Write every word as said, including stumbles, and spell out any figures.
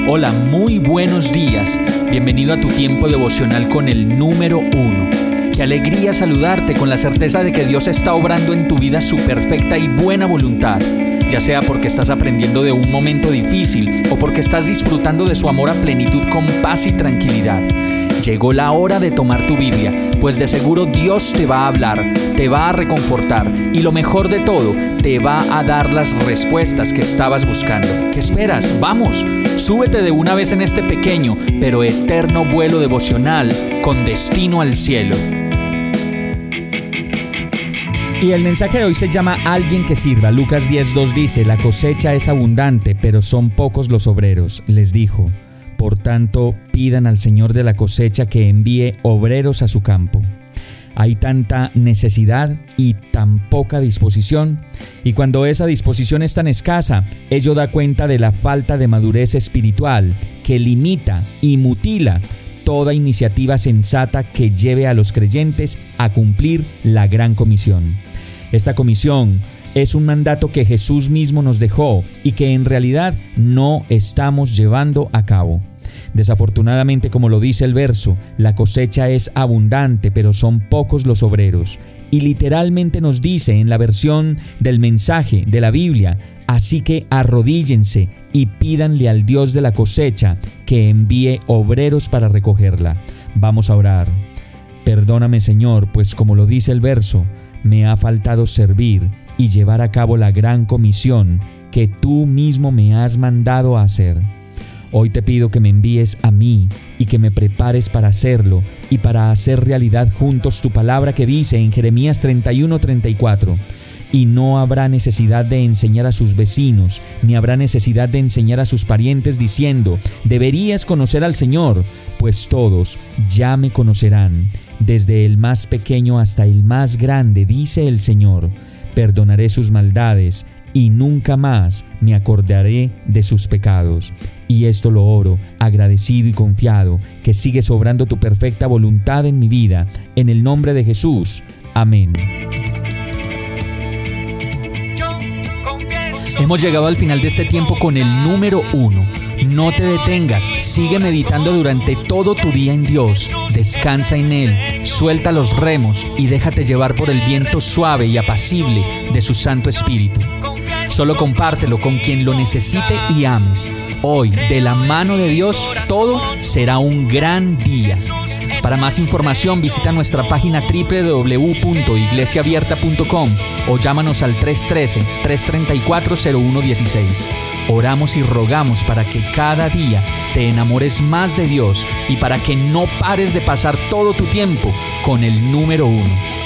Hola, muy buenos días. Bienvenido a tu tiempo devocional con el número uno. Qué alegría saludarte con la certeza de que Dios está obrando en tu vida su perfecta y buena voluntad, ya sea porque estás aprendiendo de un momento difícil o porque estás disfrutando de su amor a plenitud con paz y tranquilidad. Llegó la hora de tomar tu Biblia, pues de seguro Dios te va a hablar, te va a reconfortar y lo mejor de todo, te va a dar las respuestas que estabas buscando. ¿Qué esperas? ¡Vamos! Súbete de una vez en este pequeño pero eterno vuelo devocional con destino al cielo. Y el mensaje de hoy se llama Alguien que sirva. Lucas diez dos dice: la cosecha es abundante, pero son pocos los obreros. Les dijo: por tanto, pidan al Señor de la cosecha que envíe obreros a su campo. Hay tanta necesidad y tan poca disposición, y cuando esa disposición es tan escasa, ello da cuenta de la falta de madurez espiritual que limita y mutila toda iniciativa sensata que lleve a los creyentes a cumplir la gran comisión. Esta comisión es un mandato que Jesús mismo nos dejó y que en realidad no estamos llevando a cabo. Desafortunadamente, como lo dice el verso, la cosecha es abundante, pero son pocos los obreros. Y literalmente nos dice en la versión del mensaje de la Biblia: así que arrodíllense y pídanle al Dios de la cosecha que envíe obreros para recogerla. Vamos a orar. Perdóname, Señor, pues como lo dice el verso, me ha faltado servir y llevar a cabo la gran comisión que tú mismo me has mandado a hacer. Hoy te pido que me envíes a mí y que me prepares para hacerlo y para hacer realidad juntos tu palabra que dice en Jeremías treinta y uno treinta y cuatro: y no habrá necesidad de enseñar a sus vecinos, ni habrá necesidad de enseñar a sus parientes diciendo: deberías conocer al Señor, pues todos ya me conocerán, desde el más pequeño hasta el más grande, dice el Señor. Perdonaré sus maldades y nunca más me acordaré de sus pecados. Y esto lo oro, agradecido y confiado, que sigues obrando tu perfecta voluntad en mi vida. En el nombre de Jesús. Amén. Hemos llegado al final de este tiempo con el número uno. No te detengas, sigue meditando durante todo tu día en Dios. Descansa en Él, suelta los remos y déjate llevar por el viento suave y apacible de su Santo Espíritu. Solo compártelo con quien lo necesite y ames. Hoy, de la mano de Dios, todo será un gran día. Para más información, visita nuestra página doble u doble u doble u punto iglesia abierta punto com o llámanos al tres uno tres, tres tres cuatro, cero uno uno seis. Oramos y rogamos para que cada día te enamores más de Dios y para que no pares de pasar todo tu tiempo con el número uno.